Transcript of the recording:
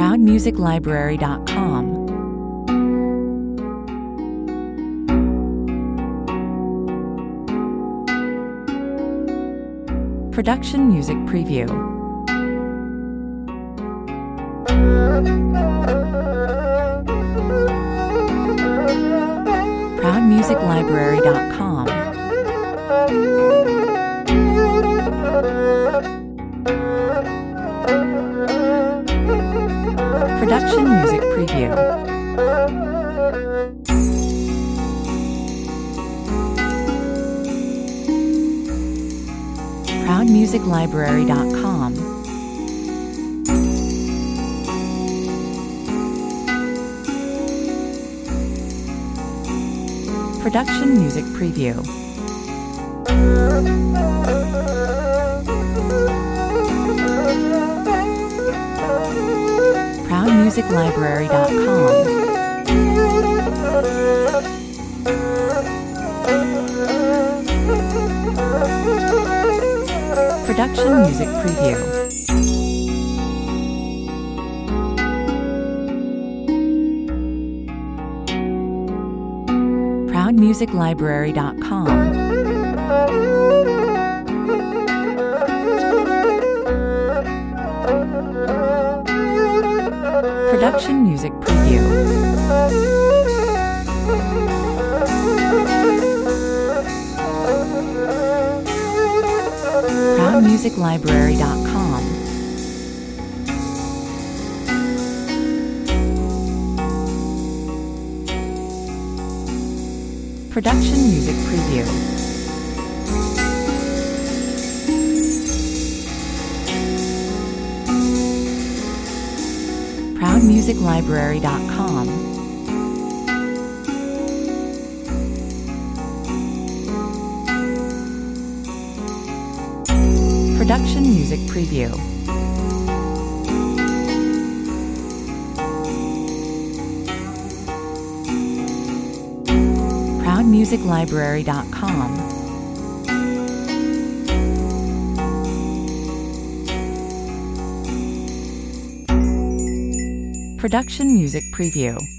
ProudMusicLibrary.com. Production Music Preview. ProudMusicLibrary.com. Production Music Preview. ProudMusicLibrary.com. Production Music Preview. ProudMusicLibrary.com. Production Music Preview. ProudMusicLibrary.com. Production Music Preview. ProudMusicLibrary.com. Production Music Preview. ProudMusicLibrary.com. Production Music Preview. ProudMusicLibrary.com. Production Music Preview.